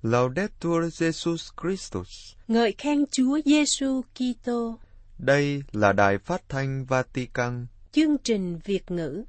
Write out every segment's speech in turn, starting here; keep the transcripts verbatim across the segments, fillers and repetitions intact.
Laudetur Jesus Christus. Ngợi khen Chúa Giêsu Kitô. Đây là đài phát thanh Vatican. Chương trình Việt ngữ.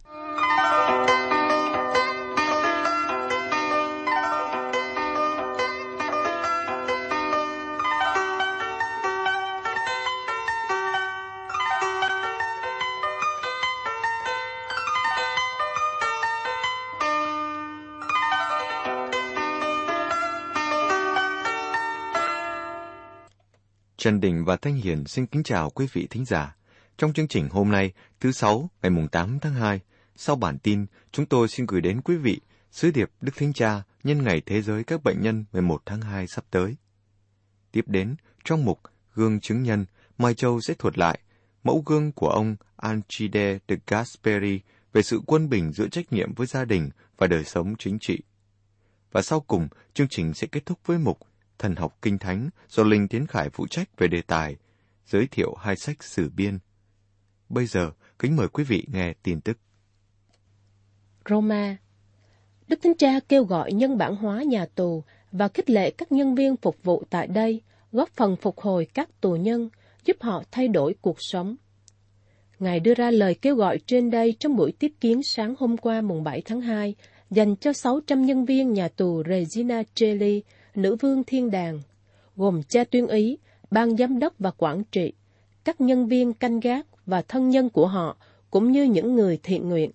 Trần Đình và Thanh Hiền xin kính chào quý vị thính giả. Trong chương trình hôm nay, thứ Sáu, ngày tám tháng hai, sau bản tin, chúng tôi xin gửi đến quý vị sứ điệp Đức Thánh Cha nhân ngày Thế giới các bệnh nhân mười một tháng hai sắp tới. Tiếp đến, trong mục Gương chứng nhân, Mai Châu sẽ thuật lại mẫu gương của ông Alcide de Gasperi về sự quân bình giữa trách nhiệm với gia đình và đời sống chính trị. Và sau cùng, chương trình sẽ kết thúc với mục Thần học Kinh Thánh do Linh Tiến Khải phụ trách về đề tài giới thiệu hai sách Sử Biên. Bây giờ, kính mời quý vị nghe tin tức. Roma. Đức Thánh Cha kêu gọi nhân bản hóa nhà tù và khích lệ các nhân viên phục vụ tại đây, góp phần phục hồi các tù nhân, giúp họ thay đổi cuộc sống. Ngài đưa ra lời kêu gọi trên đây trong buổi tiếp kiến sáng hôm qua mùng bảy tháng hai, dành cho sáu trăm nhân viên nhà tù Regina Coeli, Nữ vương Thiên Đàng, gồm cha tuyên úy, ban giám đốc và quản trị, các nhân viên canh gác và thân nhân của họ, cũng như những người thiện nguyện.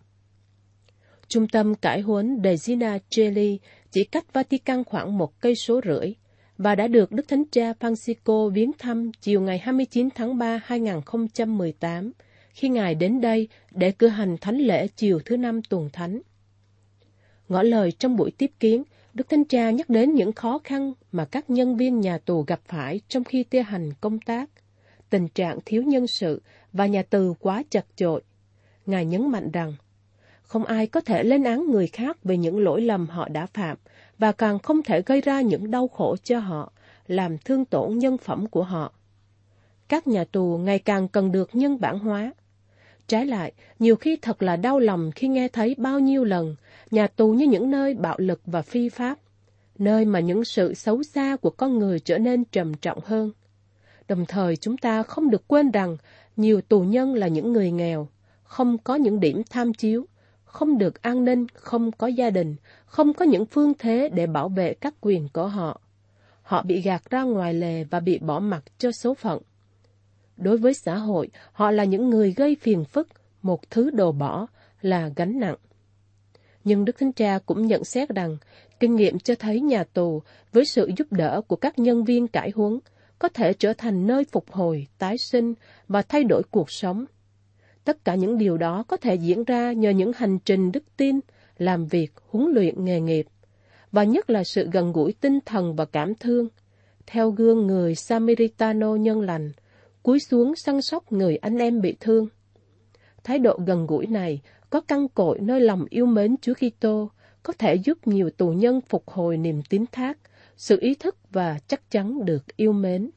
Trung tâm cải huấn Regina Coeli chỉ cách Vatican khoảng một cây số rưỡi và đã được Đức Thánh Cha Francisco viếng thăm chiều ngày hai mươi chín tháng ba hai nghìn không trăm mười tám, khi Ngài đến đây để cử hành thánh lễ chiều thứ năm tuần thánh. Ngỏ lời trong buổi tiếp kiến, Đức Thánh Cha nhắc đến những khó khăn mà các nhân viên nhà tù gặp phải trong khi thi hành công tác, tình trạng thiếu nhân sự và nhà tù quá chật chội. Ngài nhấn mạnh rằng, không ai có thể lên án người khác về những lỗi lầm họ đã phạm, và càng không thể gây ra những đau khổ cho họ, làm thương tổn nhân phẩm của họ. Các nhà tù ngày càng cần được nhân bản hóa. Trái lại, nhiều khi thật là đau lòng khi nghe thấy bao nhiêu lần nhà tù như những nơi bạo lực và phi pháp, nơi mà những sự xấu xa của con người trở nên trầm trọng hơn. Đồng thời chúng ta không được quên rằng nhiều tù nhân là những người nghèo, không có những điểm tham chiếu, không được an ninh, không có gia đình, không có những phương thế để bảo vệ các quyền của họ. Họ bị gạt ra ngoài lề và bị bỏ mặc cho số phận. Đối với xã hội, họ là những người gây phiền phức, một thứ đồ bỏ, là gánh nặng. Nhưng Đức Thánh Cha cũng nhận xét rằng, kinh nghiệm cho thấy nhà tù, với sự giúp đỡ của các nhân viên cải huấn, có thể trở thành nơi phục hồi, tái sinh và thay đổi cuộc sống. Tất cả những điều đó có thể diễn ra nhờ những hành trình đức tin, làm việc, huấn luyện nghề nghiệp, và nhất là sự gần gũi tinh thần và cảm thương, theo gương người Samaritano nhân lành, cúi xuống săn sóc người anh em bị thương. Thái độ gần gũi này có căn cội nơi lòng yêu mến Chúa Kitô, có thể giúp nhiều tù nhân phục hồi niềm tín thác, sự ý thức và chắc chắn được yêu mến.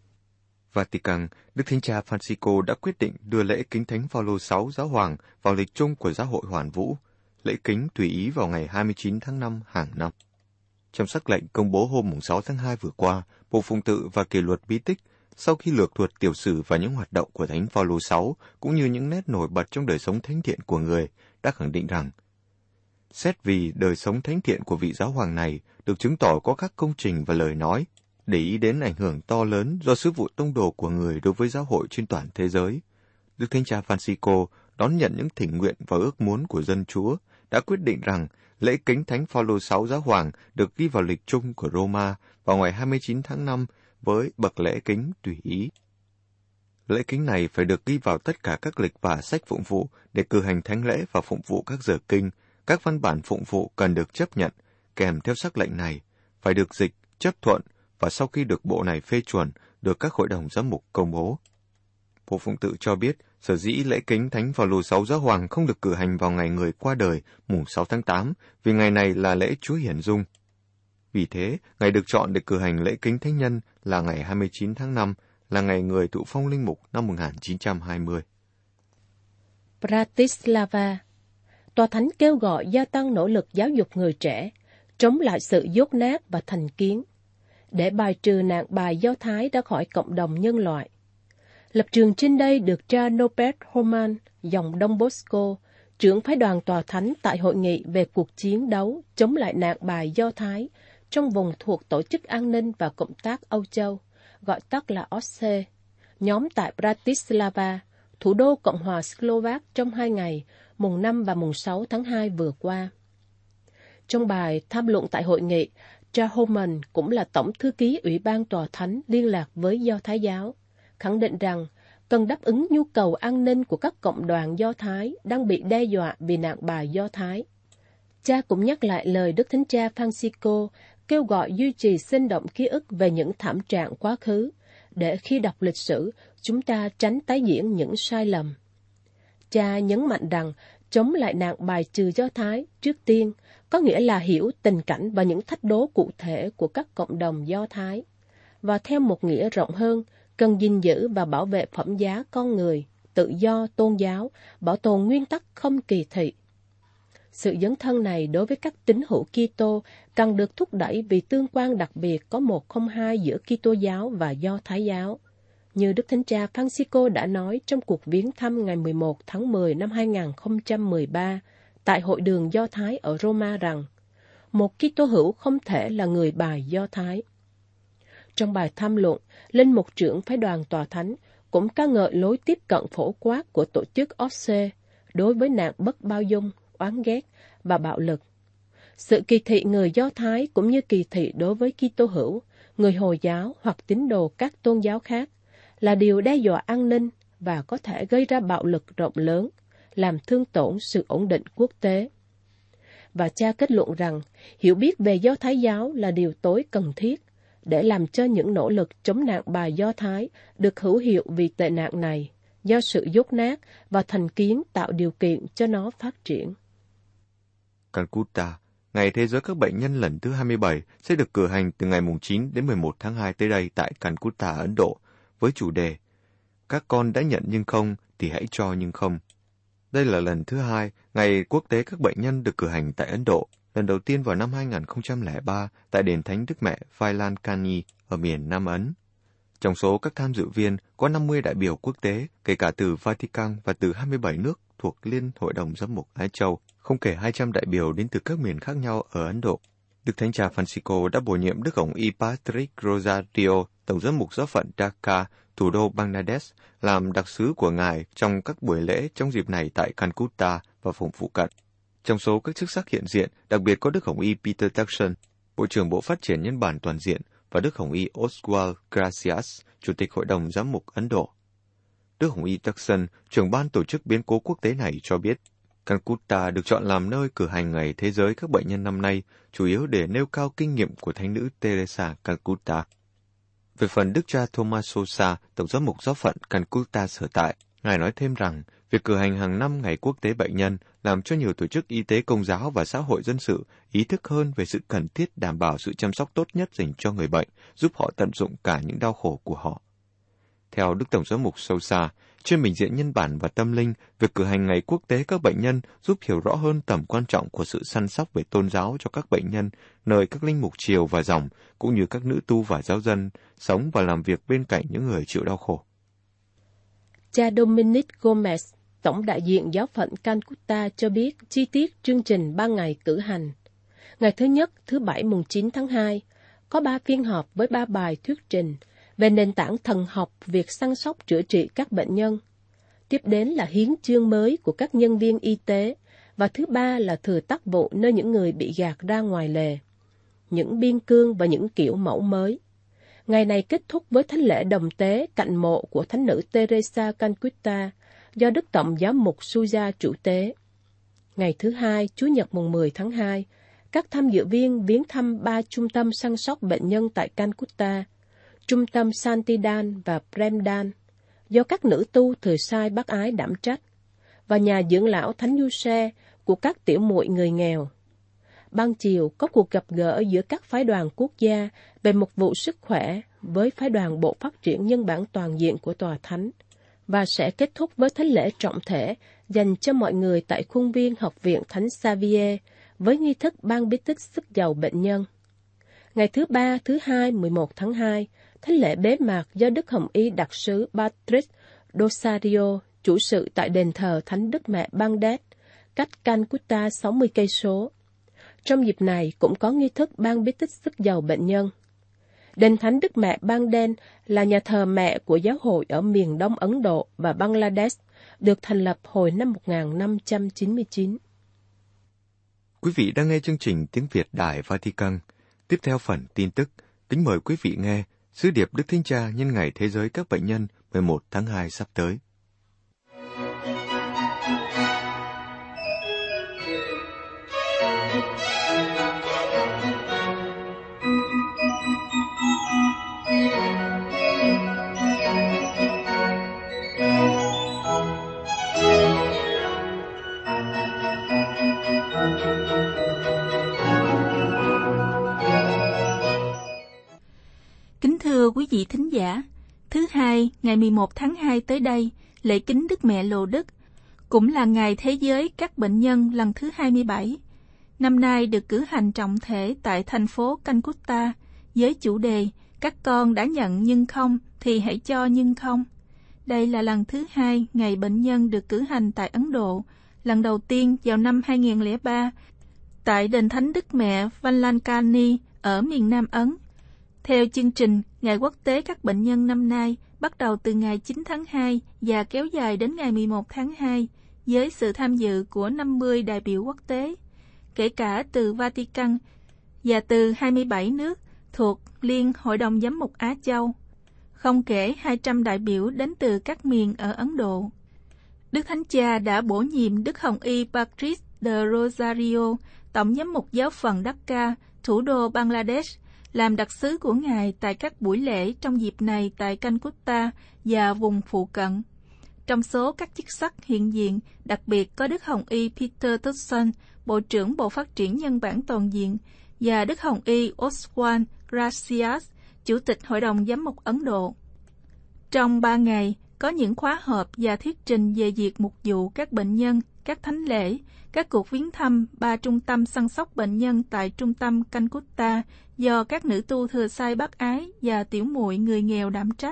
Vatican, Đức Thánh Cha Francisco đã quyết định đưa lễ kính Thánh Phaolô thứ sáu Giáo hoàng vào lịch chung của Giáo hội Hoàn Vũ, lễ kính tùy ý vào ngày hai mươi chín tháng năm hàng năm. Trong sắc lệnh công bố hôm sáu tháng hai vừa qua, Bộ Phụng tự và Kỷ luật bí tích, sau khi lược thuật tiểu sử và những hoạt động của Thánh Phaolô thứ sáu, cũng như những nét nổi bật trong đời sống thánh thiện của người, đã khẳng định rằng, xét vì đời sống thánh thiện của vị giáo hoàng này được chứng tỏ có các công trình và lời nói, để ý đến ảnh hưởng to lớn do sứ vụ tông đồ của người đối với giáo hội trên toàn thế giới, Đức Thánh Cha Francisco đón nhận những thỉnh nguyện và ước muốn của dân Chúa, đã quyết định rằng lễ kính Thánh Phaolô thứ sáu Giáo hoàng được ghi vào lịch chung của Roma vào ngày hai mươi chín tháng năm với bậc lễ kính tùy ý. Lễ kính này phải được ghi vào tất cả các lịch và sách phụng vụ để cử hành thánh lễ và phụng vụ các giờ kinh. Các văn bản phụng vụ cần được chấp nhận, kèm theo sắc lệnh này, phải được dịch, chấp thuận, và sau khi được bộ này phê chuẩn, được các hội đồng giám mục công bố. Bộ Phụng tự cho biết, sở dĩ lễ kính Thánh Phaolô thứ sáu Giáo hoàng không được cử hành vào ngày người qua đời, mùng sáu tháng tám, vì ngày này là lễ Chúa Hiển Dung. Vì thế, ngày được chọn để cử hành lễ kính thánh nhân là ngày hai mươi chín tháng năm, là ngày người thụ phong linh mục năm một nghìn chín trăm hai mươi. Bratislava. Tòa Thánh kêu gọi gia tăng nỗ lực giáo dục người trẻ, chống lại sự dốt nát và thành kiến, để bài trừ nạn bài Do Thái ra khỏi cộng đồng nhân loại. Lập trường trên đây được cha Norbert Hoffman, dòng Đông Bosco, trưởng phái đoàn tòa thánh tại hội nghị về cuộc chiến đấu chống lại nạn bài Do Thái trong vùng thuộc Tổ chức An ninh và Cộng tác Âu Châu, gọi tắt là o ét xê, nhóm tại Bratislava, thủ đô Cộng hòa Slovak trong hai ngày, mùng năm và mùng sáu tháng hai vừa qua. Trong bài tham luận tại hội nghị, cha Hoffman cũng là Tổng thư ký Ủy ban Tòa Thánh liên lạc với Do Thái giáo, khẳng định rằng cần đáp ứng nhu cầu an ninh của các cộng đoàn Do Thái đang bị đe dọa vì nạn bài Do Thái. Cha cũng nhắc lại lời Đức Thánh Cha Francisco kêu gọi duy trì sinh động ký ức về những thảm trạng quá khứ, để khi đọc lịch sử, chúng ta tránh tái diễn những sai lầm. Cha nhấn mạnh rằng chống lại nạn bài trừ Do Thái, trước tiên, có nghĩa là hiểu tình cảnh và những thách đố cụ thể của các cộng đồng Do Thái, và theo một nghĩa rộng hơn, cần gìn giữ và bảo vệ phẩm giá con người, tự do tôn giáo, bảo tồn nguyên tắc không kỳ thị. Sự dấn thân này đối với các tín hữu Kitô cần được thúc đẩy vì tương quan đặc biệt có một không hai giữa Kitô giáo và Do Thái giáo. Như Đức Thánh Cha Francisco đã nói trong cuộc viếng thăm ngày mười một tháng mười năm hai nghìn không trăm mười ba tại Hội đường Do Thái ở Roma rằng, một Kitô hữu không thể là người bài Do Thái. Trong bài tham luận, Linh mục trưởng phái đoàn tòa thánh cũng ca ngợi lối tiếp cận phổ quát của tổ chức o ét xê đối với nạn bất bao dung, oán ghét và bạo lực. Sự kỳ thị người Do Thái cũng như kỳ thị đối với Kitô hữu, người Hồi giáo hoặc tín đồ các tôn giáo khác là điều đe dọa an ninh và có thể gây ra bạo lực rộng lớn, làm thương tổn sự ổn định quốc tế. Và cha kết luận rằng, hiểu biết về Do Thái giáo là điều tối cần thiết để làm cho những nỗ lực chống nạn bài Do Thái được hữu hiệu vì tệ nạn này, do sự dốt nát và thành kiến tạo điều kiện cho nó phát triển. Calcutta, Ngày Thế giới các bệnh nhân lần thứ hai mươi bảy sẽ được cử hành từ ngày chín đến mười một tháng hai tới đây tại Calcutta, Ấn Độ, với chủ đề Các con đã nhận nhưng không thì hãy cho nhưng không. Đây là lần thứ hai Ngày Quốc tế các bệnh nhân được cử hành tại Ấn Độ, lần đầu tiên vào năm hai nghìn không trăm lẻ ba tại Đền Thánh Đức Mẹ Vailankani ở miền Nam Ấn. Trong số các tham dự viên có năm mươi đại biểu quốc tế, kể cả từ Vatican và từ hai mươi bảy nước thuộc Liên Hội đồng Giám mục Ái Châu, không kể hai trăm đại biểu đến từ các miền khác nhau ở Ấn Độ. Đức Thánh Cha Francisco đã bổ nhiệm Đức Hồng Y Patrick Rosario, Tổng giám mục giáo phận Dhaka, thủ đô Bangladesh, làm đặc sứ của Ngài trong các buổi lễ trong dịp này tại Calcutta và vùng phụ cận. Trong số các chức sắc hiện diện, đặc biệt có Đức Hồng Y Peter Turkson, Bộ trưởng Bộ Phát triển Nhân bản Toàn diện, và Đức Hồng Y Oswald Gracias, Chủ tịch Hội đồng Giám mục Ấn Độ. Đức Hồng Y Turkson, trưởng ban tổ chức biến cố quốc tế này cho biết, Calcutta được chọn làm nơi cử hành Ngày Thế giới các bệnh nhân năm nay, chủ yếu để nêu cao kinh nghiệm của Thánh nữ Teresa Calcutta. Về phần Đức cha Thomas Sosa, Tổng giám mục giáo phận Calcutta sở tại, Ngài nói thêm rằng, việc cử hành hàng năm Ngày Quốc tế Bệnh nhân làm cho nhiều tổ chức y tế công giáo và xã hội dân sự ý thức hơn về sự cần thiết đảm bảo sự chăm sóc tốt nhất dành cho người bệnh, giúp họ tận dụng cả những đau khổ của họ. Theo Đức Tổng giám mục Sosa, trên bình diện nhân bản và tâm linh, việc cử hành Ngày Quốc tế các bệnh nhân giúp hiểu rõ hơn tầm quan trọng của sự săn sóc về tôn giáo cho các bệnh nhân, nơi các linh mục triều và dòng, cũng như các nữ tu và giáo dân, sống và làm việc bên cạnh những người chịu đau khổ. Cha Dominic Gomez, Tổng đại diện giáo phận Calcutta cho biết chi tiết chương trình ba ngày cử hành. Ngày thứ nhất, thứ Bảy mùng chín tháng hai, có ba phiên họp với ba bài thuyết trình về nền tảng thần học việc săn sóc chữa trị các bệnh nhân. Tiếp đến là hiến chương mới của các nhân viên y tế, và thứ ba là thừa tác vụ nơi những người bị gạt ra ngoài lề. Những biên cương và những kiểu mẫu mới. Ngày này kết thúc với thánh lễ đồng tế cạnh mộ của Thánh nữ Teresa Calcutta do Đức Tổng giám mục Suja chủ tế. Ngày thứ hai, Chủ nhật mùng mười tháng hai, các tham dự viên viếng thăm ba trung tâm săn sóc bệnh nhân tại Calcutta, trung tâm Santidan và Premdan, do các nữ tu Thời Sai Bác Ái đảm trách, và nhà dưỡng lão Thánh Giuse của các tiểu muội người nghèo. Ban chiều có cuộc gặp gỡ giữa các phái đoàn quốc gia về mục vụ sức khỏe với phái đoàn Bộ Phát triển Nhân bản Toàn diện của Tòa Thánh, và sẽ kết thúc với thánh lễ trọng thể dành cho mọi người tại khuôn viên Học viện Thánh Xavier với nghi thức ban bí tích sức giàu bệnh nhân. Ngày thứ ba, thứ hai, mười một tháng hai, thánh lễ bế mạc do Đức Hồng Y đặc sứ Patrice Dosario chủ sự tại đền thờ Thánh Đức Mẹ Bangladesh, cách Calcutta sáu mươi cây số. Trong dịp này cũng có nghi thức ban bí tích sức dầu bệnh nhân. Đền Thánh Đức Mẹ Bangladesh là nhà thờ mẹ của giáo hội ở miền Đông Ấn Độ và Bangladesh, được thành lập hồi năm một nghìn năm trăm chín mươi chín. Quý vị đang nghe chương trình Tiếng Việt Đài Vatican. Tiếp theo phần tin tức, kính mời quý vị nghe sứ điệp Đức Thánh Cha nhân ngày Thế giới các bệnh nhân mười một tháng hai sắp tới. Kính thưa quý vị thính giả, thứ hai, ngày mười một tháng hai tới đây, lễ kính Đức Mẹ Lộ Đức, cũng là ngày Thế giới các bệnh nhân lần thứ hai mươi bảy. Năm nay được cử hành trọng thể tại thành phố Calcutta với chủ đề Các con đã nhận nhưng không thì hãy cho nhưng không. Đây là lần thứ hai ngày bệnh nhân được cử hành tại Ấn Độ, lần đầu tiên vào năm hai nghìn lẻ ba tại đền Thánh Đức Mẹ Valankani ở miền Nam Ấn. Theo chương trình, Ngày Quốc tế các bệnh nhân năm nay bắt đầu từ ngày chín tháng hai và kéo dài đến ngày mười một tháng hai, với sự tham dự của năm mươi đại biểu quốc tế, kể cả từ Vatican và từ hai mươi bảy nước thuộc Liên Hội đồng Giám mục Á Châu, không kể hai trăm đại biểu đến từ các miền ở Ấn Độ. Đức Thánh Cha đã bổ nhiệm Đức Hồng Y Patrice de Rosario, Tổng giám mục giáo phận Dhaka, thủ đô Bangladesh, làm đặc sứ của Ngài tại các buổi lễ trong dịp này tại Calcutta và vùng phụ cận. Trong số các chức sắc hiện diện, đặc biệt có Đức Hồng Y Peter Turkson, Bộ trưởng Bộ Phát triển Nhân bản Toàn diện, và Đức Hồng Y Oswald Gracias, Chủ tịch Hội đồng Giám mục Ấn Độ. Trong ba ngày, có những khóa họp và thuyết trình về việc mục vụ các bệnh nhân, các thánh lễ, các cuộc viếng thăm ba trung tâm săn sóc bệnh nhân tại trung tâm Calcutta do các nữ tu thừa sai bác ái và tiểu muội người nghèo đảm trách.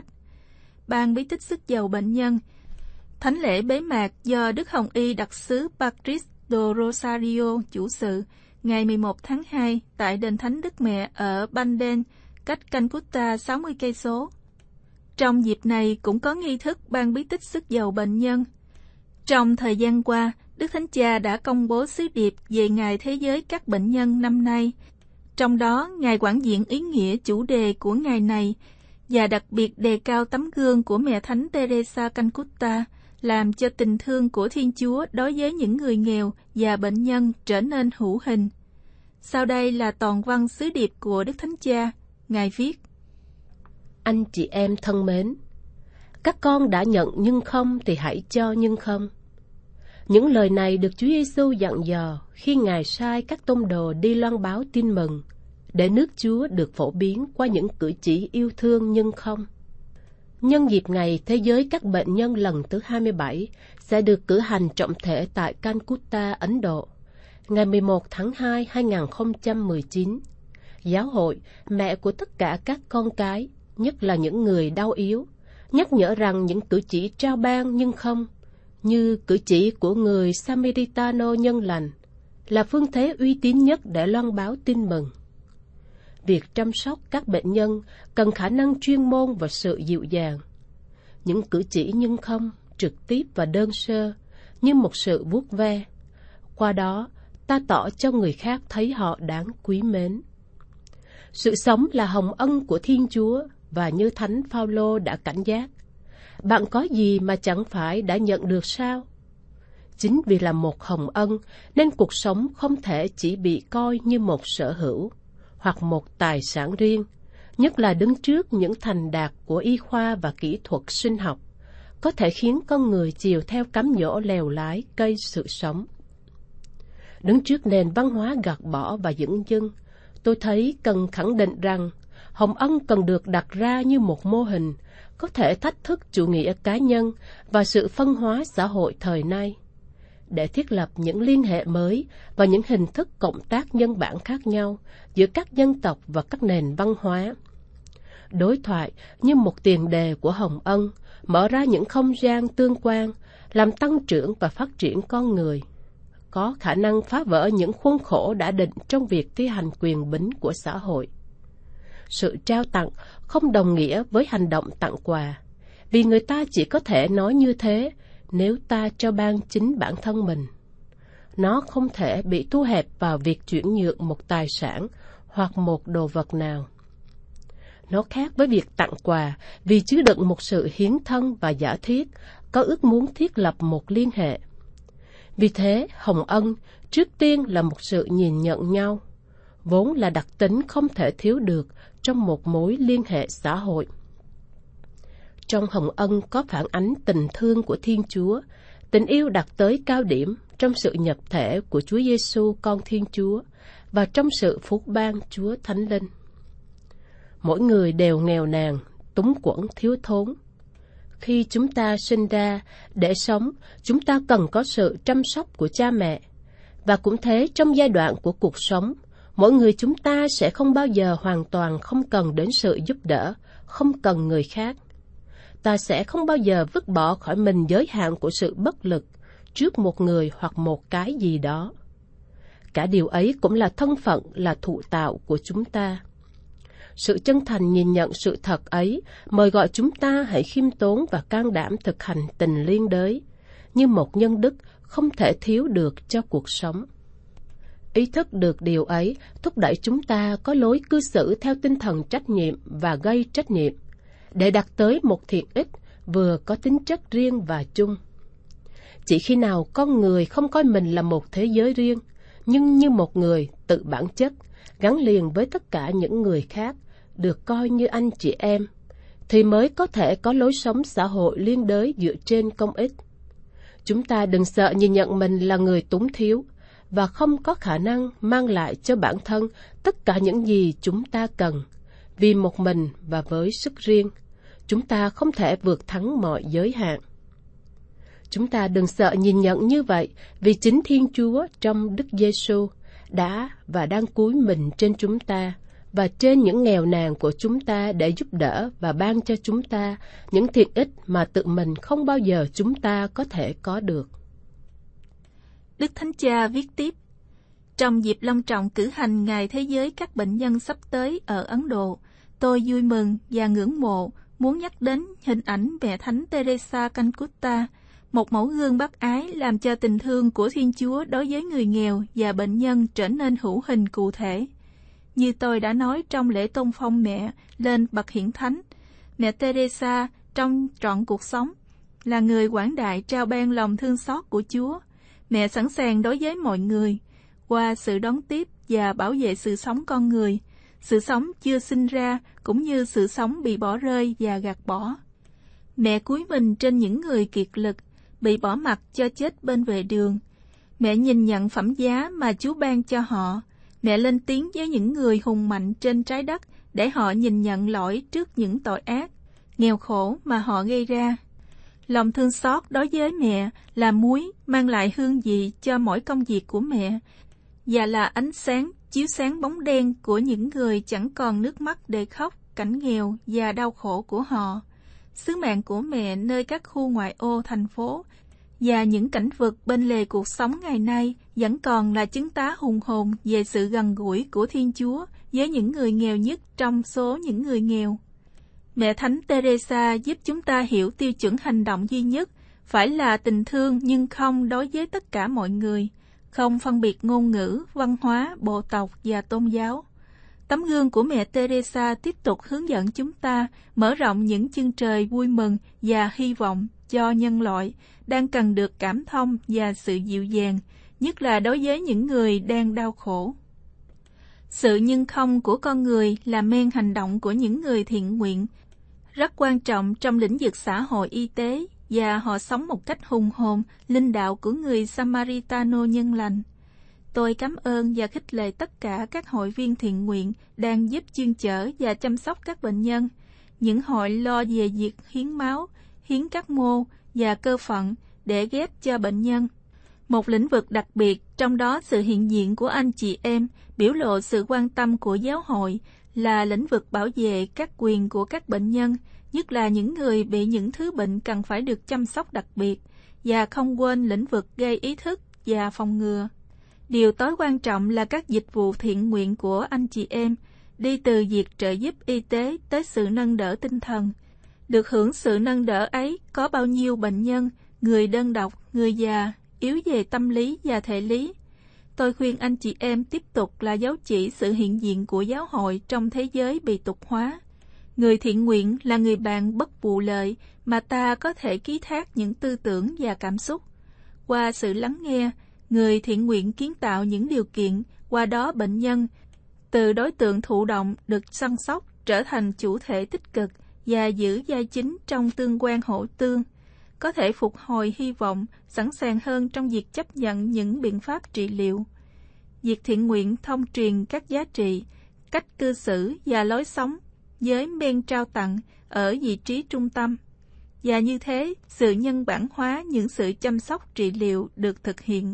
Ban bí tích sức dầu bệnh nhân, thánh lễ bế mạc do Đức Hồng Y đặc sứ Patrice de Rosario chủ sự ngày mười một tháng hai tại đền Thánh Đức Mẹ ở Banden, cách Calcutta sáu mươi cây số. Trong dịp này cũng có nghi thức ban bí tích sức dầu bệnh nhân. Trong thời gian qua, Đức Thánh Cha đã công bố sứ điệp về Ngày Thế giới các bệnh nhân năm nay. Trong đó, Ngài quảng diện ý nghĩa chủ đề của ngày này và đặc biệt đề cao tấm gương của Mẹ Thánh Teresa Calcutta, làm cho tình thương của Thiên Chúa đối với những người nghèo và bệnh nhân trở nên hữu hình. Sau đây là toàn văn sứ điệp của Đức Thánh Cha. Ngài viết: Anh chị em thân mến, các con đã nhận nhưng không thì hãy cho nhưng không. Những lời này được Chúa Giêsu dặn dò khi Ngài sai các tông đồ đi loan báo tin mừng, để nước Chúa được phổ biến qua những cử chỉ yêu thương nhưng không. Nhân dịp Ngày Thế giới các bệnh nhân lần thứ hai mươi bảy sẽ được cử hành trọng thể tại Calcutta, Ấn Độ, ngày mười một tháng hai hai nghìn không trăm mười chín. Giáo hội, mẹ của tất cả các con cái, nhất là những người đau yếu, nhắc nhở rằng những cử chỉ trao ban nhưng không, như cử chỉ của người Samaritano nhân lành, là phương thế uy tín nhất để loan báo tin mừng. Việc chăm sóc các bệnh nhân cần khả năng chuyên môn và sự dịu dàng. Những cử chỉ nhưng không, trực tiếp và đơn sơ, như một sự vuốt ve. Qua đó, ta tỏ cho người khác thấy họ đáng quý mến. Sự sống là hồng ân của Thiên Chúa, và như Thánh Phaolô đã cảnh giác, bạn có gì mà chẳng phải đã nhận được sao? Chính vì là một hồng ân nên cuộc sống không thể chỉ bị coi như một sở hữu hoặc một tài sản riêng, nhất là đứng trước những thành đạt của y khoa và kỹ thuật sinh học, có thể khiến con người chiều theo cám dỗ lèo lái cây sự sống. Đứng trước nền văn hóa gạt bỏ và dửng dưng, tôi thấy cần khẳng định rằng hồng ân cần được đặt ra như một mô hình có thể thách thức chủ nghĩa cá nhân và sự phân hóa xã hội thời nay. để thiết lập những liên hệ mới và những hình thức cộng tác nhân bản khác nhau giữa các dân tộc và các nền văn hóa. Đối thoại như một tiền đề của hồng ân, mở ra những không gian tương quan, làm tăng trưởng và phát triển con người, có khả năng phá vỡ những khuôn khổ đã định trong việc thi hành quyền bính của xã hội. Sự trao tặng không đồng nghĩa với hành động tặng quà, vì người ta chỉ có thể nói như thế nếu ta trao ban chính bản thân mình. Nó không thể bị thu hẹp vào việc chuyển nhượng một tài sản hoặc một đồ vật nào. Nó khác với việc tặng quà vì chứa đựng một sự hiến thân và giả thiết, có ước muốn thiết lập một liên hệ. Vì thế, hồng ân trước tiên là một sự nhìn nhận nhau, vốn là đặc tính không thể thiếu được trong một mối liên hệ xã hội. Trong hồng ân có phản ánh tình thương của Thiên Chúa, tình yêu đạt tới cao điểm trong sự nhập thể của Chúa Giêsu con Thiên Chúa và trong sự phúc ban Chúa Thánh Linh. Mỗi người đều nghèo nàn, túng quẫn, thiếu thốn. Khi chúng ta sinh ra, để sống, chúng ta cần có sự chăm sóc của cha mẹ. Và cũng thế, trong giai đoạn của cuộc sống, mỗi người chúng ta sẽ không bao giờ hoàn toàn không cần đến sự giúp đỡ, không cần người khác. Ta sẽ không bao giờ vứt bỏ khỏi mình giới hạn của sự bất lực trước một người hoặc một cái gì đó. Cả điều ấy cũng là thân phận, là thụ tạo của chúng ta. Sự chân thành nhìn nhận sự thật ấy mời gọi chúng ta hãy khiêm tốn và can đảm thực hành tình liên đới, như một nhân đức không thể thiếu được cho cuộc sống. Ý thức được điều ấy thúc đẩy chúng ta có lối cư xử theo tinh thần trách nhiệm và gây trách nhiệm, để đạt tới một thiện ích vừa có tính chất riêng và chung. Chỉ khi nào con người không coi mình là một thế giới riêng, nhưng như một người tự bản chất, gắn liền với tất cả những người khác, được coi như anh chị em, thì mới có thể có lối sống xã hội liên đới dựa trên công ích. Chúng ta đừng sợ nhìn nhận mình là người túng thiếu và không có khả năng mang lại cho bản thân tất cả những gì chúng ta cần, vì một mình và với sức riêng, chúng ta không thể vượt thắng mọi giới hạn. Chúng ta đừng sợ nhìn nhận như vậy, vì chính Thiên Chúa trong Đức Giêsu đã và đang cúi mình trên chúng ta và trên những nghèo nàn của chúng ta để giúp đỡ và ban cho chúng ta những thiện ích mà tự mình không bao giờ chúng ta có thể có được. Đức Thánh Cha viết tiếp: Trong dịp long trọng cử hành Ngày Thế giới các bệnh nhân sắp tới ở Ấn Độ, tôi vui mừng và ngưỡng mộ muốn nhắc đến hình ảnh mẹ Thánh Teresa Calcutta, một mẫu gương bác ái làm cho tình thương của Thiên Chúa đối với người nghèo và bệnh nhân trở nên hữu hình cụ thể. Như tôi đã nói trong lễ tôn phong mẹ lên bậc hiển thánh, mẹ Teresa trong trọn cuộc sống là người quảng đại trao ban lòng thương xót của Chúa. Mẹ sẵn sàng đối với mọi người qua sự đón tiếp và bảo vệ sự sống con người, sự sống chưa sinh ra cũng như sự sống bị bỏ rơi và gạt bỏ. Mẹ cúi mình trên những người kiệt lực, bị bỏ mặc cho chết bên vệ đường. Mẹ nhìn nhận phẩm giá mà Chúa ban cho họ. Mẹ lên tiếng với những người hùng mạnh trên trái đất để họ nhìn nhận lỗi trước những tội ác, nghèo khổ mà họ gây ra. Lòng thương xót đối với mẹ là muối mang lại hương vị cho mỗi công việc của mẹ, và là ánh sáng chiếu sáng bóng đen của những người chẳng còn nước mắt để khóc cảnh nghèo và đau khổ của họ. Sứ mạng của mẹ nơi các khu ngoại ô thành phố và những cảnh vực bên lề cuộc sống ngày nay vẫn còn là chứng tá hùng hồn về sự gần gũi của Thiên Chúa với những người nghèo nhất trong số những người nghèo. Mẹ Thánh Teresa giúp chúng ta hiểu tiêu chuẩn hành động duy nhất phải là tình thương nhưng không đối với tất cả mọi người, không phân biệt ngôn ngữ, văn hóa, bộ tộc và tôn giáo. Tấm gương của mẹ Teresa tiếp tục hướng dẫn chúng ta mở rộng những chân trời vui mừng và hy vọng cho nhân loại đang cần được cảm thông và sự dịu dàng, nhất là đối với những người đang đau khổ. Sự nhân không của con người là men hành động của những người thiện nguyện, rất quan trọng trong lĩnh vực xã hội y tế, và họ sống một cách hùng hồn, linh đạo của người Samaritano nhân lành. Tôi cảm ơn và khích lệ tất cả các hội viên thiện nguyện đang giúp chuyên chở và chăm sóc các bệnh nhân, những hội lo về việc hiến máu, hiến các mô và cơ phận để ghép cho bệnh nhân. Một lĩnh vực đặc biệt, trong đó sự hiện diện của anh chị em biểu lộ sự quan tâm của giáo hội, là lĩnh vực bảo vệ các quyền của các bệnh nhân, nhất là những người bị những thứ bệnh cần phải được chăm sóc đặc biệt, và không quên lĩnh vực gây ý thức và phòng ngừa. Điều tối quan trọng là các dịch vụ thiện nguyện của anh chị em, đi từ việc trợ giúp y tế tới sự nâng đỡ tinh thần. Được hưởng sự nâng đỡ ấy có bao nhiêu bệnh nhân, người đơn độc, người già, yếu về tâm lý và thể lý. Tôi khuyên anh chị em tiếp tục là dấu chỉ sự hiện diện của giáo hội trong thế giới bị tục hóa. Người thiện nguyện là người bạn bất vụ lợi mà ta có thể ký thác những tư tưởng và cảm xúc. Qua sự lắng nghe, người thiện nguyện kiến tạo những điều kiện, qua đó bệnh nhân, từ đối tượng thụ động được săn sóc trở thành chủ thể tích cực và giữ vai chính trong tương quan hỗ tương, có thể phục hồi hy vọng, sẵn sàng hơn trong việc chấp nhận những biện pháp trị liệu. Việc thiện nguyện thông truyền các giá trị, cách cư xử và lối sống với men trao tặng ở vị trí trung tâm. Và như thế, sự nhân bản hóa những sự chăm sóc trị liệu được thực hiện.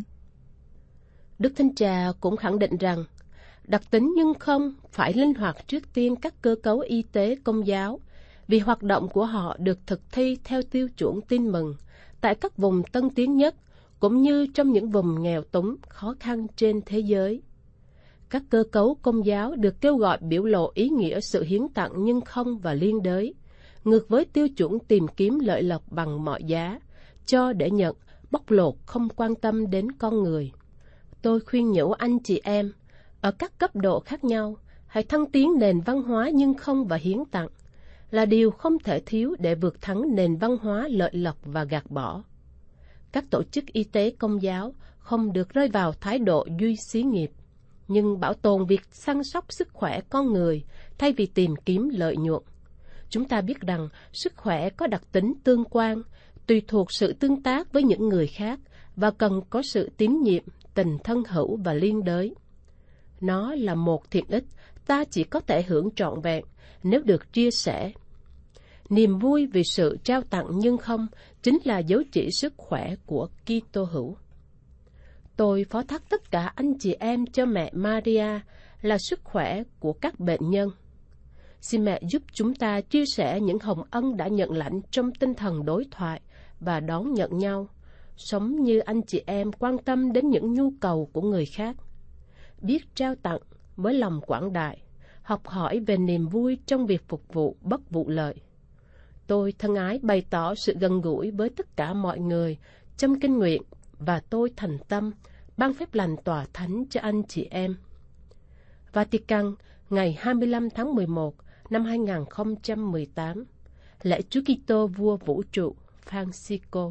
Đức Thánh Cha cũng khẳng định rằng, đặc tính nhưng không phải linh hoạt trước tiên các cơ cấu y tế công giáo, vì hoạt động của họ được thực thi theo tiêu chuẩn tin mừng tại các vùng tân tiến nhất, cũng như trong những vùng nghèo túng, khó khăn trên thế giới. Các cơ cấu công giáo được kêu gọi biểu lộ ý nghĩa sự hiến tặng nhưng không và liên đới, ngược với tiêu chuẩn tìm kiếm lợi lộc bằng mọi giá, cho để nhận, bóc lột không quan tâm đến con người. Tôi khuyên nhủ anh chị em, ở các cấp độ khác nhau, hãy thăng tiến nền văn hóa nhưng không và hiến tặng, là điều không thể thiếu để vượt thắng nền văn hóa lợi lộc và gạt bỏ. Các tổ chức y tế công giáo không được rơi vào thái độ duy xí nghiệp, nhưng bảo tồn việc săn sóc sức khỏe con người thay vì tìm kiếm lợi nhuận. Chúng ta biết rằng sức khỏe có đặc tính tương quan, tùy thuộc sự tương tác với những người khác và cần có sự tín nhiệm, tình thân hữu và liên đới. Nó là một thiện ích ta chỉ có thể hưởng trọn vẹn nếu được chia sẻ. Niềm vui vì sự trao tặng nhưng không chính là dấu chỉ sức khỏe của Kitô hữu. Tôi phó thác tất cả anh chị em cho mẹ Maria là sức khỏe của các bệnh nhân. Xin mẹ giúp chúng ta chia sẻ những hồng ân đã nhận lãnh trong tinh thần đối thoại và đón nhận nhau, sống như anh chị em quan tâm đến những nhu cầu của người khác, biết trao tặng với lòng quảng đại, học hỏi về niềm vui trong việc phục vụ bất vụ lợi. Tôi thân ái bày tỏ sự gần gũi với tất cả mọi người trong kinh nguyện và tôi thành tâm ban phép lành tòa thánh cho anh chị em. Vatican, ngày hai mươi lăm tháng mười một năm hai nghìn không trăm mười tám, lễ Chúa Kitô Vua Vũ trụ Francisco.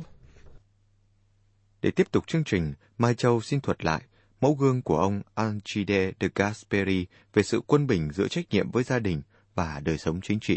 Để tiếp tục chương trình, Mai Châu xin thuật lại mẫu gương của ông Alcide de Gasperi về sự quân bình giữa trách nhiệm với gia đình và đời sống chính trị.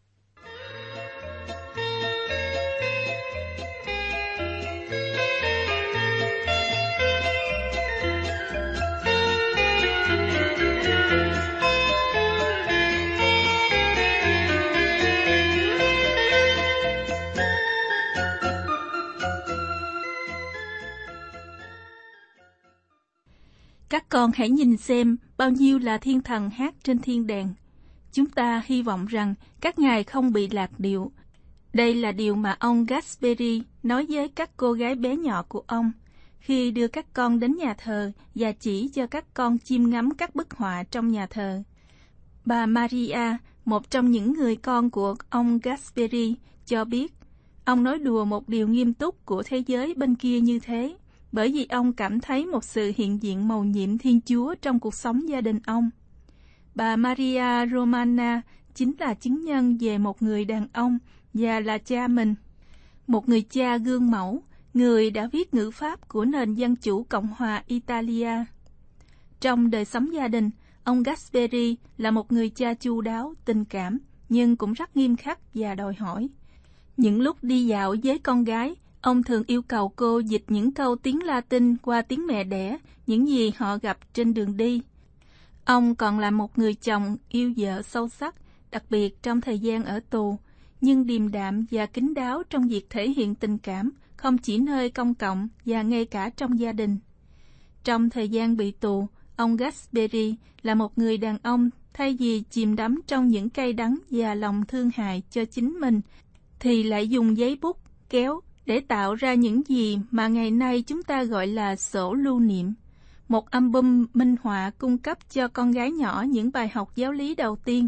Các con hãy nhìn xem bao nhiêu là thiên thần hát trên thiên đàng. Chúng ta hy vọng rằng các ngài không bị lạc điệu. Đây là điều mà ông Gasperi nói với các cô gái bé nhỏ của ông khi đưa các con đến nhà thờ và chỉ cho các con chiêm ngắm các bức họa trong nhà thờ. Bà Maria, một trong những người con của ông Gasperi, cho biết ông nói đùa một điều nghiêm túc của thế giới bên kia như thế, bởi vì ông cảm thấy một sự hiện diện mầu nhiệm Thiên Chúa trong cuộc sống gia đình ông. Bà Maria Romana chính là chứng nhân về một người đàn ông và là cha mình, một người cha gương mẫu, người đã viết ngữ pháp của nền dân chủ Cộng hòa Italia. Trong đời sống gia đình, ông Gasperi là một người cha chu đáo, tình cảm, nhưng cũng rất nghiêm khắc và đòi hỏi. Những lúc đi dạo với con gái, ông thường yêu cầu cô dịch những câu tiếng Latin qua tiếng mẹ đẻ, những gì họ gặp trên đường đi. Ông còn là một người chồng yêu vợ sâu sắc, đặc biệt trong thời gian ở tù, nhưng điềm đạm và kín đáo trong việc thể hiện tình cảm, không chỉ nơi công cộng và ngay cả trong gia đình. Trong thời gian bị tù, ông Gasperi là một người đàn ông thay vì chìm đắm trong những cay đắng và lòng thương hại cho chính mình, thì lại dùng giấy bút, kéo để tạo ra những gì mà ngày nay chúng ta gọi là sổ lưu niệm. Một album minh họa cung cấp cho con gái nhỏ những bài học giáo lý đầu tiên.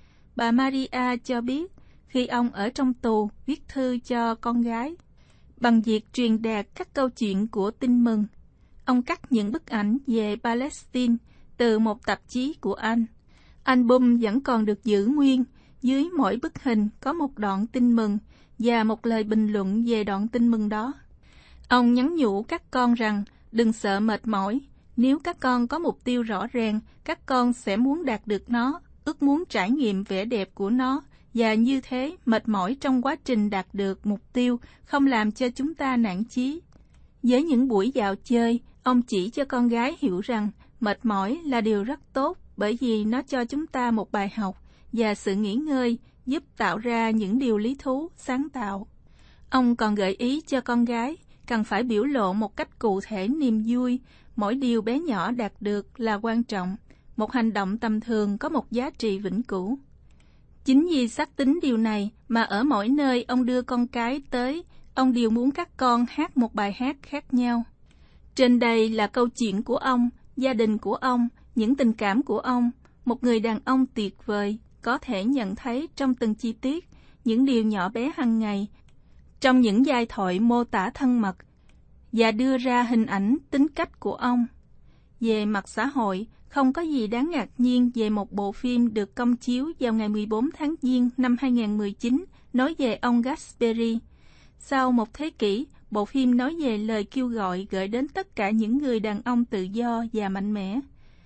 Bà Maria cho biết, khi ông ở trong tù viết thư cho con gái, bằng việc truyền đạt các câu chuyện của tin mừng, ông cắt những bức ảnh về Palestine từ một tạp chí của Anh. Album vẫn còn được giữ nguyên, dưới mỗi bức hình có một đoạn tin mừng và một lời bình luận về đoạn tin mừng đó. Ông nhắn nhủ các con rằng đừng sợ mệt mỏi, nếu các con có mục tiêu rõ ràng, các con sẽ muốn đạt được nó, ước muốn trải nghiệm vẻ đẹp của nó, và như thế mệt mỏi trong quá trình đạt được mục tiêu không làm cho chúng ta nản chí. Với những buổi dạo chơi, ông chỉ cho con gái hiểu rằng mệt mỏi là điều rất tốt, bởi vì nó cho chúng ta một bài học, và sự nghỉ ngơi giúp tạo ra những điều lý thú, sáng tạo. Ông còn gợi ý cho con gái cần phải biểu lộ một cách cụ thể niềm vui, mỗi điều bé nhỏ đạt được là quan trọng, một hành động tầm thường có một giá trị vĩnh cửu. Chính vì xác tín điều này mà ở mỗi nơi ông đưa con cái tới, ông đều muốn các con hát một bài hát khác nhau. Trên đây là câu chuyện của ông, gia đình của ông, những tình cảm của ông, một người đàn ông tuyệt vời, có thể nhận thấy trong từng chi tiết, những điều nhỏ bé hàng ngày, trong những giai thoại mô tả thân mật, và đưa ra hình ảnh tính cách của ông. Về mặt xã hội, không có gì đáng ngạc nhiên về một bộ phim được công chiếu vào ngày mười bốn tháng Giêng năm hai nghìn không trăm mười chín nói về ông Gasperi. Sau một thế kỷ, bộ phim nói về lời kêu gọi gửi đến tất cả những người đàn ông tự do và mạnh mẽ.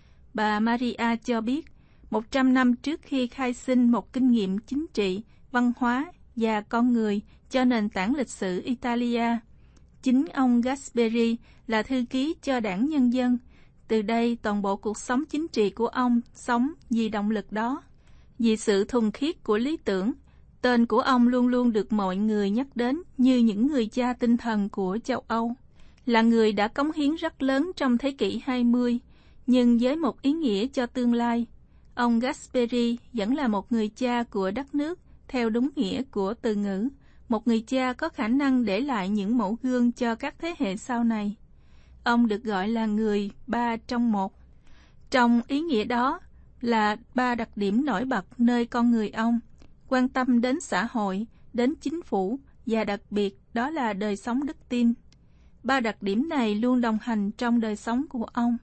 Bà Maria cho biết, một trăm năm trước khi khai sinh một kinh nghiệm chính trị, văn hóa và con người cho nền tảng lịch sử Italia, chính ông Gasperi là thư ký cho Đảng Nhân dân. Từ đây, toàn bộ cuộc sống chính trị của ông sống vì động lực đó. Vì sự thuần khiết của lý tưởng, tên của ông luôn luôn được mọi người nhắc đến như những người cha tinh thần của châu Âu. Là người đã cống hiến rất lớn trong thế kỷ hai mươi, nhưng với một ý nghĩa cho tương lai. Ông Gasperi vẫn là một người cha của đất nước, theo đúng nghĩa của từ ngữ, một người cha có khả năng để lại những mẫu gương cho các thế hệ sau này. Ông được gọi là người ba trong một. Trong ý nghĩa đó là ba đặc điểm nổi bật nơi con người ông, quan tâm đến xã hội, đến chính phủ, và đặc biệt đó là đời sống đức tin. Ba đặc điểm này luôn đồng hành trong đời sống của ông.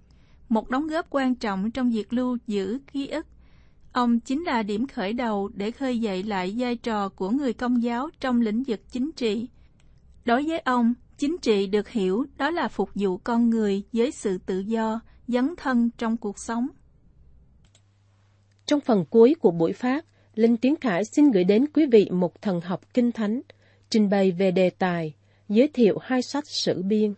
Một đóng góp quan trọng trong việc lưu giữ ký ức, ông chính là điểm khởi đầu để khơi dậy lại vai trò của người Công giáo trong lĩnh vực chính trị. Đối với ông, chính trị được hiểu đó là phục vụ con người với sự tự do, dấn thân trong cuộc sống. Trong phần cuối của buổi phát, Linh Tiến Khải xin gửi đến quý vị một thần học kinh thánh, trình bày về đề tài, giới thiệu hai sách sử biên.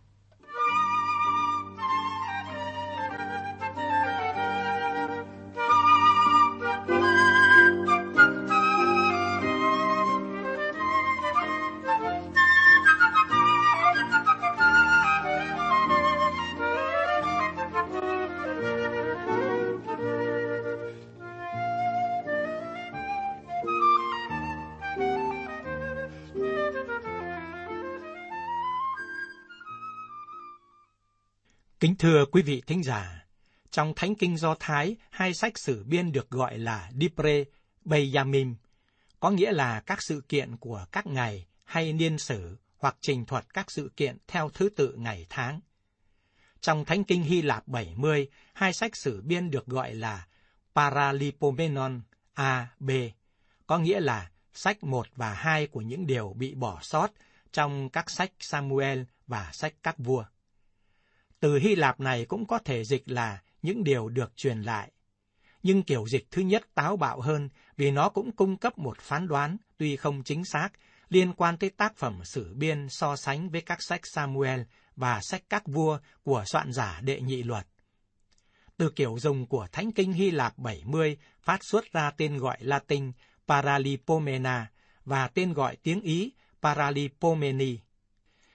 Kính thưa quý vị thính giả, trong Thánh Kinh Do Thái, hai sách sử biên được gọi là Divrei Beyamim, có nghĩa là các sự kiện của các ngày hay niên sử hoặc trình thuật các sự kiện theo thứ tự ngày tháng. Trong Thánh Kinh Hy Lạp bảy mươi, hai sách sử biên được gọi là Paralipomenon A, B, có nghĩa là sách một và hai của những điều bị bỏ sót trong các sách Samuel và sách các vua. Từ Hy Lạp này cũng có thể dịch là những điều được truyền lại. Nhưng kiểu dịch thứ nhất táo bạo hơn vì nó cũng cung cấp một phán đoán, tuy không chính xác, liên quan tới tác phẩm sử biên so sánh với các sách Samuel và sách các vua của soạn giả Đệ Nhị Luật. Từ kiểu dùng của Thánh Kinh Hy Lạp bảy mươi phát xuất ra tên gọi Latin Paralipomena và tên gọi tiếng Ý Paralipomeni,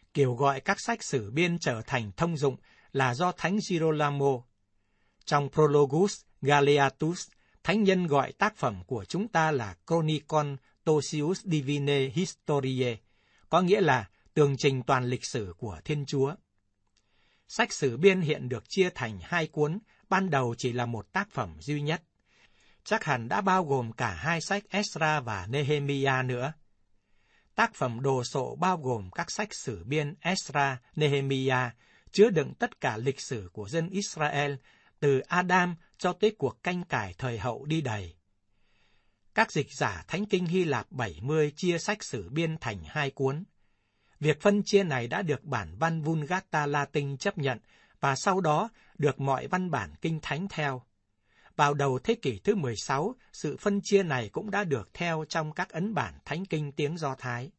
Kiểu gọi các sách sử biên trở thành thông dụng là do Thánh Girolamo. Trong Prologus Galeatus, Thánh nhân gọi tác phẩm của chúng ta là Chronicon Tosius Divine Historiae, có nghĩa là tường trình toàn lịch sử của Thiên Chúa. Sách sử biên hiện được chia thành hai cuốn, ban đầu chỉ là một tác phẩm duy nhất. Chắc hẳn đã bao gồm cả hai sách Esra và Nehemiah nữa. Tác phẩm đồ sộ bao gồm các sách sử biên Esra, Nehemiah, chứa đựng tất cả lịch sử của dân Israel, từ Adam cho tới cuộc canh cải thời hậu đi đầy. Các dịch giả Thánh kinh Hy Lạp bảy mươi chia sách sử biên thành hai cuốn. Việc phân chia này đã được bản văn Vulgata Latin chấp nhận và sau đó được mọi văn bản kinh thánh theo. Vào đầu thế kỷ thứ mười sáu, sự phân chia này cũng đã được theo trong các ấn bản Thánh kinh tiếng Do Thái.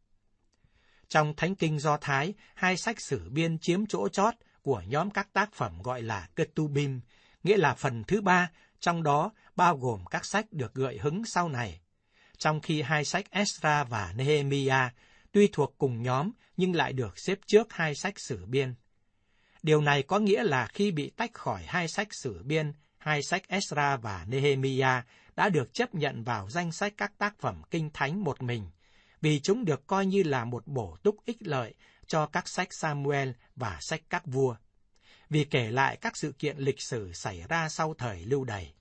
Trong Thánh kinh Do Thái, hai sách sử biên chiếm chỗ chót của nhóm các tác phẩm gọi là Ketubim, nghĩa là phần thứ ba, trong đó bao gồm các sách được gợi hứng sau này. Trong khi hai sách Esra và Nehemiah tuy thuộc cùng nhóm nhưng lại được xếp trước hai sách sử biên. Điều này có nghĩa là khi bị tách khỏi hai sách sử biên, hai sách Esra và Nehemiah đã được chấp nhận vào danh sách các tác phẩm kinh thánh một mình, vì chúng được coi như là một bổ túc ích lợi cho các sách Samuel và sách các vua, vì kể lại các sự kiện lịch sử xảy ra sau thời Lưu Đày.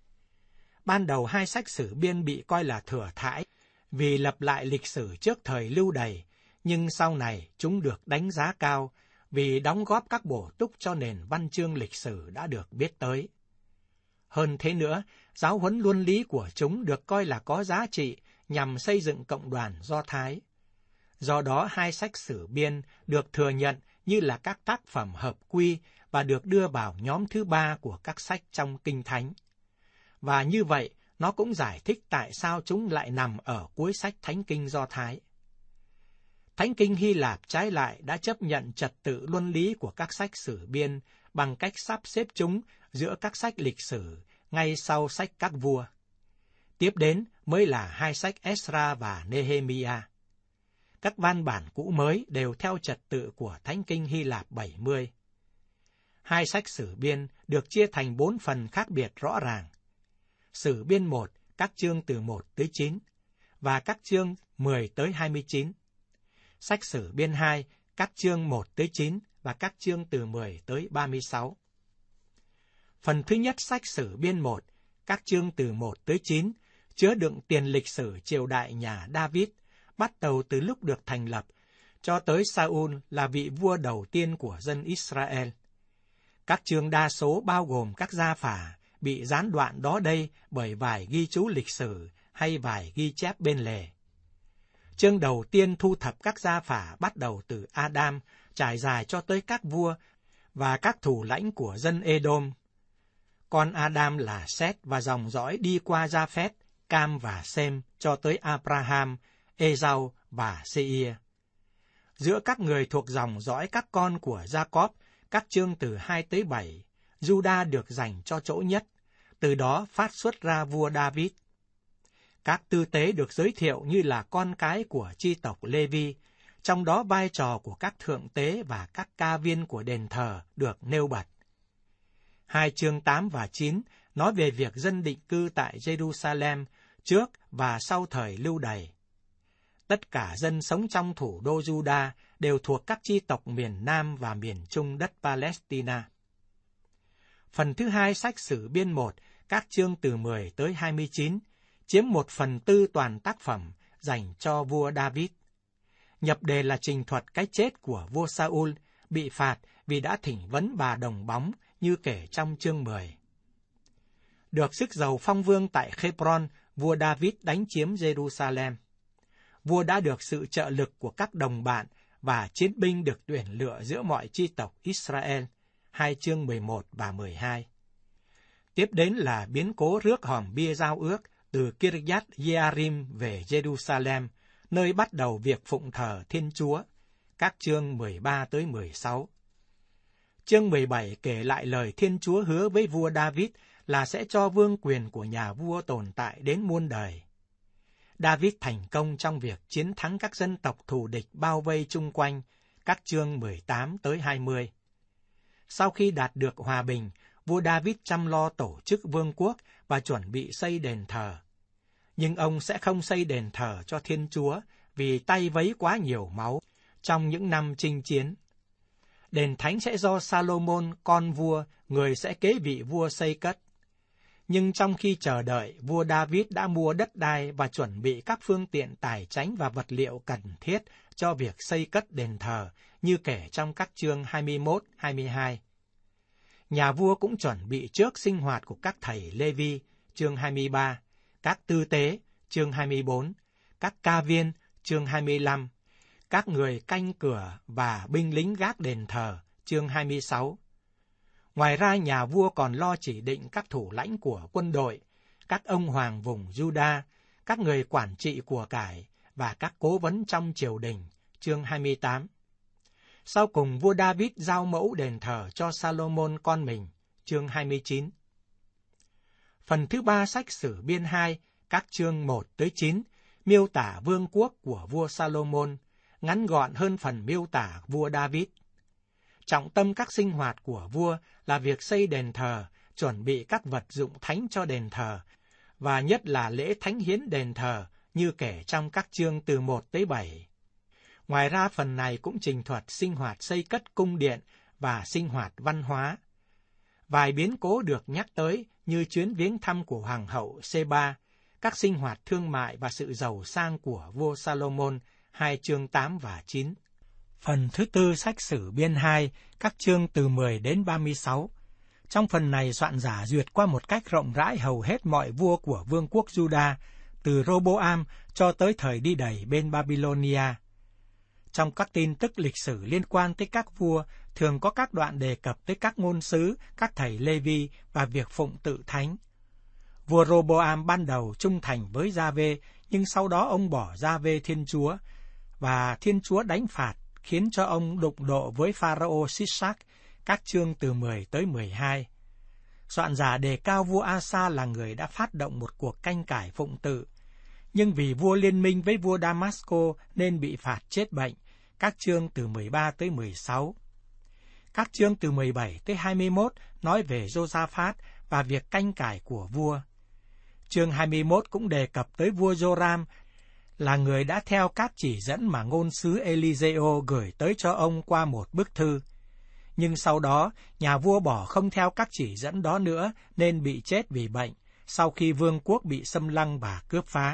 Ban đầu hai sách sử biên bị coi là thừa thãi vì lặp lại lịch sử trước thời Lưu Đày, nhưng sau này chúng được đánh giá cao vì đóng góp các bổ túc cho nền văn chương lịch sử đã được biết tới. Hơn thế nữa, giáo huấn luân lý của chúng được coi là có giá trị nhằm xây dựng cộng đoàn Do Thái. Do đó, hai sách sử biên được thừa nhận như là các tác phẩm hợp quy và được đưa vào nhóm thứ ba của các sách trong Kinh Thánh. Và như vậy, nó cũng giải thích tại sao chúng lại nằm ở cuối sách Thánh kinh Do Thái. Thánh kinh Hy Lạp trái lại đã chấp nhận trật tự luân lý của các sách sử biên bằng cách sắp xếp chúng giữa các sách lịch sử ngay sau sách các vua. Tiếp đến mới là hai sách Esra và Nehemiah. Các văn bản cũ mới đều theo trật tự của Thánh kinh Hy Lạp bảy mươi. Hai sách sử biên được chia thành bốn phần khác biệt rõ ràng. Sử biên một, các chương từ một tới chín, và các chương mười tới hai mươi chín. Sách sử biên hai, các chương một tới chín và các chương từ mười tới ba mươi sáu. Phần thứ nhất sách sử biên một, các chương từ một tới chín, chứa đựng tiền lịch sử triều đại nhà David, bắt đầu từ lúc được thành lập, cho tới Saul là vị vua đầu tiên của dân Israel. Các chương đa số bao gồm các gia phả, bị gián đoạn đó đây bởi vài ghi chú lịch sử hay vài ghi chép bên lề. Chương đầu tiên thu thập các gia phả bắt đầu từ Adam, trải dài cho tới các vua và các thủ lãnh của dân Edom. Con Adam là Seth và dòng dõi đi qua Gia-phét, Cam và Sem cho tới Abraham, Esau và Seir. Giữa các người thuộc dòng dõi các con của Gia-cốp, các chương từ hai tới bảy, Juda được dành cho chỗ nhất, từ đó phát xuất ra vua David. Các tư tế được giới thiệu như là con cái của chi tộc Lê-vi, trong đó vai trò của các thượng tế và các ca viên của đền thờ được nêu bật. Hai chương tám và chín nói về việc dân định cư tại Jerusalem trước và sau thời Lưu Đày. Tất cả dân sống trong thủ đô Juda đều thuộc các chi tộc miền Nam và miền Trung đất Palestina. Phần thứ hai sách sử biên một, các chương từ mười tới hai mươi chín, chiếm một phần tư toàn tác phẩm dành cho vua David. Nhập đề là trình thuật cái chết của vua Saul, bị phạt vì đã thỉnh vấn bà đồng bóng như kể trong chương mười. Được sức giàu phong vương tại Hebron, vua David đánh chiếm Jerusalem. Vua đã được sự trợ lực của các đồng bạn và chiến binh được tuyển lựa giữa mọi chi tộc Israel, hai chương mười một và mười hai. Tiếp đến là biến cố rước hòm bia giao ước từ Kiryat Jearim về Jerusalem, nơi bắt đầu việc phụng thờ Thiên Chúa, các chương mười ba tới mười sáu. Chương mười bảy kể lại lời Thiên Chúa hứa với vua David là sẽ cho vương quyền của nhà vua tồn tại đến muôn đời. David thành công trong việc chiến thắng các dân tộc thù địch bao vây chung quanh, các chương mười tám tới hai mươi. Sau khi đạt được hòa bình, vua David chăm lo tổ chức vương quốc và chuẩn bị xây đền thờ. Nhưng ông sẽ không xây đền thờ cho Thiên Chúa vì tay vấy quá nhiều máu trong những năm chinh chiến. Đền thánh sẽ do Salomon, con vua, người sẽ kế vị vua xây cất. Nhưng trong khi chờ đợi, vua David đã mua đất đai và chuẩn bị các phương tiện tài chánh và vật liệu cần thiết cho việc xây cất đền thờ, như kể trong các chương hai mươi mốt đến hai mươi hai. Nhà vua cũng chuẩn bị trước sinh hoạt của các thầy Lê-vi, chương hai mươi ba, các tư tế, chương hai mươi bốn, các ca viên, chương hai mươi lăm, các người canh cửa và binh lính gác đền thờ, chương hai mươi sáu. Ngoài ra, nhà vua còn lo chỉ định các thủ lãnh của quân đội, các ông hoàng vùng Juda, các người quản trị của cải và các cố vấn trong triều đình, chương hai mươi tám. Sau cùng, vua David giao mẫu đền thờ cho Salomon con mình, chương hai mươi chín. Phần thứ ba sách Sử Biên hai, các chương một tới chín, miêu tả vương quốc của vua Salomon, ngắn gọn hơn phần miêu tả vua David. Trọng tâm các sinh hoạt của vua là việc xây đền thờ, chuẩn bị các vật dụng thánh cho đền thờ, và nhất là lễ thánh hiến đền thờ, như kể trong các chương từ một tới bảy. Ngoài ra, phần này cũng trình thuật sinh hoạt xây cất cung điện và sinh hoạt văn hóa. Vài biến cố được nhắc tới như chuyến viếng thăm của Hoàng hậu Sê-ba, các sinh hoạt thương mại và sự giàu sang của vua Salomon, hai chương tám và chín. Phần thứ tư sách Sử Biên hai, các chương từ mười đến ba mươi sáu. Trong phần này, soạn giả duyệt qua một cách rộng rãi hầu hết mọi vua của vương quốc Juda, từ Roboam cho tới thời đi đày bên Babylonia. Trong các tin tức lịch sử liên quan tới các vua, thường có các đoạn đề cập tới các ngôn sứ, các thầy Lê-vi và việc phụng tự thánh. Vua Roboam ban đầu trung thành với Gia-vê, nhưng sau đó ông bỏ Gia-vê Thiên Chúa, và Thiên Chúa đánh phạt, khiến cho ông đụng độ với Pharaoh Sisach, các chương từ mười tới mười hai. Soạn giả đề cao vua Asa là người đã phát động một cuộc canh cải phụng tự, nhưng vì vua liên minh với vua Damasco nên bị phạt chết bệnh, các chương từ mười ba tới mười sáu. Các chương từ mười bảy tới hai mươi mốt nói về Josaphat và việc canh cải của vua. Chương hai mươi mốt cũng đề cập tới vua Joram, là người đã theo các chỉ dẫn mà ngôn sứ Eliseo gửi tới cho ông qua một bức thư. Nhưng sau đó, nhà vua bỏ không theo các chỉ dẫn đó nữa nên bị chết vì bệnh, sau khi vương quốc bị xâm lăng và cướp phá.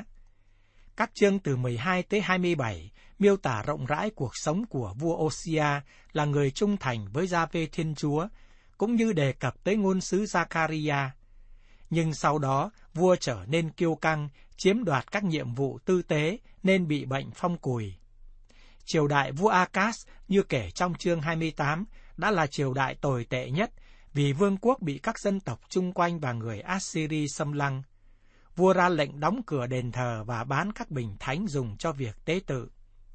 Các chương từ mười hai tới hai mươi bảy miêu tả rộng rãi cuộc sống của vua Ô-si-a là người trung thành với Gia-vê Thiên Chúa, cũng như đề cập tới ngôn sứ Gia-ca-ri-a. Nhưng sau đó, vua trở nên kiêu căng, chiếm đoạt các nhiệm vụ tư tế nên bị bệnh phong cùi. Triều đại vua A-cát, như kể trong chương hai mươi tám, đã là triều đại tồi tệ nhất vì vương quốc bị các dân tộc chung quanh và người Assyri xâm lăng. Vua ra lệnh đóng cửa đền thờ và bán các bình thánh dùng cho việc tế tự.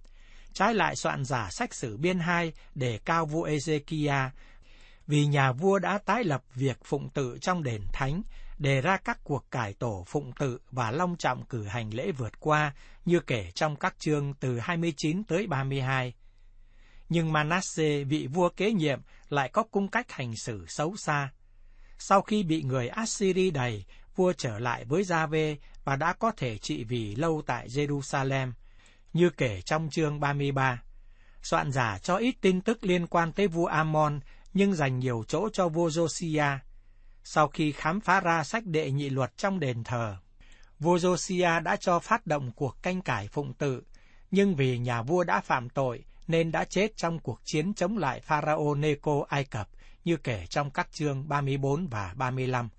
Trái lại, soạn giả sách Sử Biên hai đề cao vua Ê-dê-ki-a vì nhà vua đã tái lập việc phụng tự trong đền thánh, đề ra các cuộc cải tổ phụng tự và long trọng cử hành lễ vượt qua, như kể trong các chương từ hai mươi chín tới ba mươi hai. Nhưng Manasseh, vị vua kế nhiệm, lại có cung cách hành xử xấu xa. Sau khi bị người Assyri đày, vua trở lại với Gia-vê và đã có thể trị vì lâu tại Jerusalem, như kể trong chương ba mươi ba. Soạn giả cho ít tin tức liên quan tới vua Amon, nhưng dành nhiều chỗ cho vua Josiah. Sau khi khám phá ra sách đệ nhị luật trong đền thờ, vua Josiah đã cho phát động cuộc canh cải phụng tự, nhưng vì nhà vua đã phạm tội nên đã chết trong cuộc chiến chống lại Pharaoh Neco Ai Cập, như kể trong các chương ba mươi bốn và ba mươi lăm.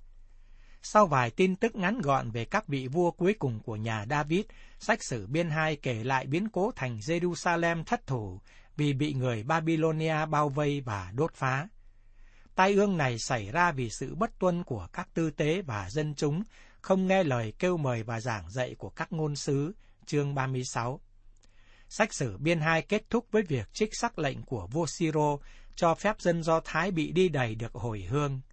Sau vài tin tức ngắn gọn về các vị vua cuối cùng của nhà David, sách Sử Biên hai kể lại biến cố thành Jerusalem thất thủ vì bị người Babylonia bao vây và đốt phá. Tai ương này xảy ra vì sự bất tuân của các tư tế và dân chúng, không nghe lời kêu mời và giảng dạy của các ngôn sứ, chương ba mươi sáu. Sách Sử Biên hai kết thúc với việc trích sắc lệnh của vua Siro cho phép dân Do Thái bị đi đày được hồi hương.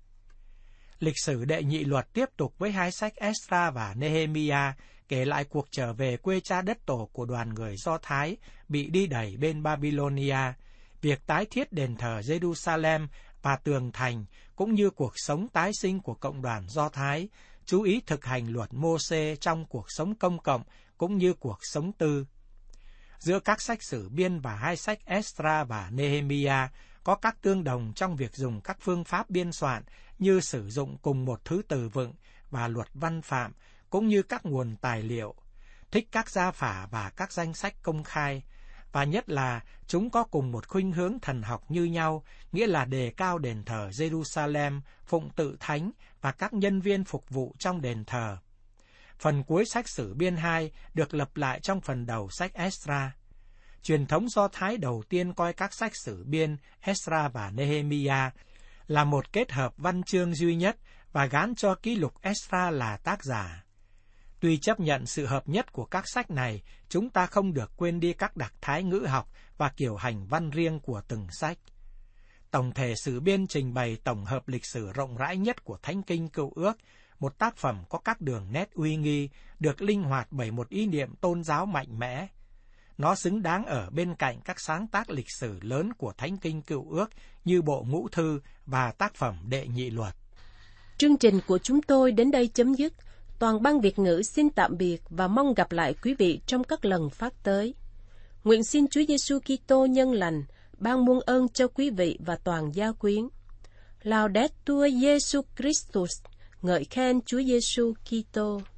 Lịch sử đệ nhị luật tiếp tục với hai sách Esra và Nehemiah kể lại cuộc trở về quê cha đất tổ của đoàn người Do Thái bị đi đày bên Babylonia, việc tái thiết đền thờ Jerusalem và tường thành, cũng như cuộc sống tái sinh của cộng đoàn Do Thái, chú ý thực hành luật Mô-xê trong cuộc sống công cộng cũng như cuộc sống tư. Giữa các sách sử biên và hai sách Esra và Nehemiah có các tương đồng trong việc dùng các phương pháp biên soạn như sử dụng cùng một thứ từ vựng và luật văn phạm, cũng như các nguồn tài liệu, thích các gia phả và các danh sách công khai, và nhất là chúng có cùng một khuynh hướng thần học như nhau, nghĩa là đề cao đền thờ Jerusalem, phụng tự thánh và các nhân viên phục vụ trong đền thờ. Phần cuối sách Sử Biên hai được lập lại trong phần đầu sách Esra. Truyền thống Do Thái đầu tiên coi các sách Sử Biên, Esra và Nehemiah là một kết hợp văn chương duy nhất và gán cho ký lục Esra là tác giả. Tuy chấp nhận sự hợp nhất của các sách này, chúng ta không được quên đi các đặc thái ngữ học và kiểu hành văn riêng của từng sách. Tổng thể Sử Biên trình bày tổng hợp lịch sử rộng rãi nhất của Thánh Kinh Cựu Ước, một tác phẩm có các đường nét uy nghi, được linh hoạt bởi một ý niệm tôn giáo mạnh mẽ. Nó xứng đáng ở bên cạnh các sáng tác lịch sử lớn của Thánh Kinh Cựu Ước như Bộ Ngũ Thư và tác phẩm Đệ Nhị Luật. Chương trình của chúng tôi đến đây chấm dứt. Toàn ban Việt ngữ xin tạm biệt và mong gặp lại quý vị trong các lần phát tới. Nguyện xin Chúa Giêsu Kitô nhân lành ban muôn ơn cho quý vị và toàn gia quyến. Laudetur Jesus Christus, ngợi khen Chúa Giêsu Kitô.